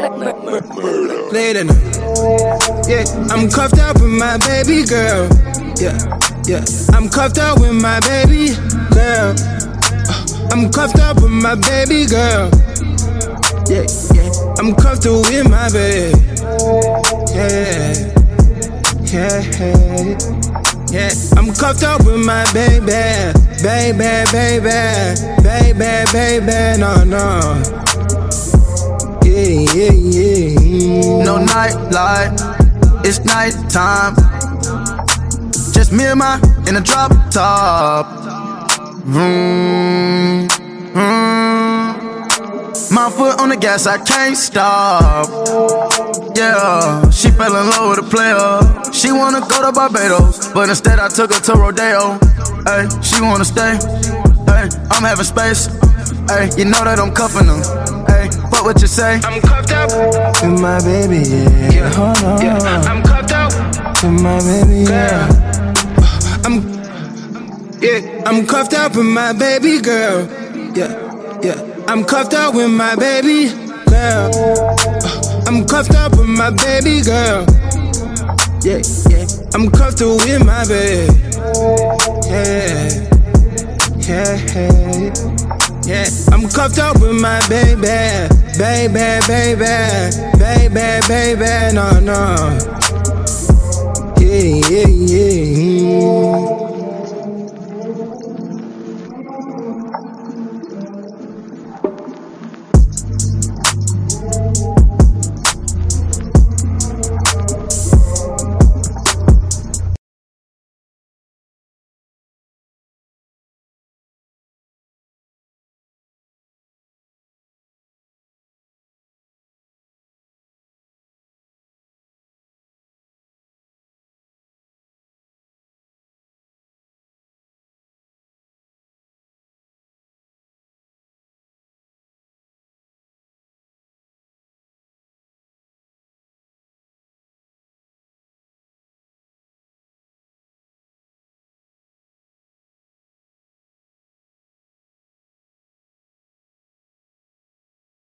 Late at night. Yeah, I'm cuffed up with my baby girl. Yeah, yeah, I'm cuffed up with my baby girl. I'm cuffed up with my baby girl. Yeah, yeah, I'm cuffed up with my baby. Yeah, yeah, yeah, yeah. I'm cuffed up with my baby, baby, baby, baby, baby. No, no. Yeah, yeah, yeah. No nightlight, it's nighttime. Just me and my in a drop top. Vroom, vroom. My foot on the gas, I can't stop. Yeah, she fell in love with a player. She wanna go to Barbados, but instead I took her to Rodeo. Ay, she wanna stay. Ay, I'm having space. Ay, you know that I'm cuffing them. Ay, what would you say? I'm cuffed up with my baby, yeah. Yeah, hold on. Yeah. I'm cuffed up with my baby, yeah. I'm cuffed up with my baby girl. Yeah, yeah. I'm cuffed up with my baby girl. I'm cuffed up with my baby girl. Yeah, yeah. I'm cuffed up with my baby. Yeah, yeah, yeah. Yeah, I'm cuffed up with my baby, baby, baby, baby, baby, no, no. Yeah, yeah, yeah.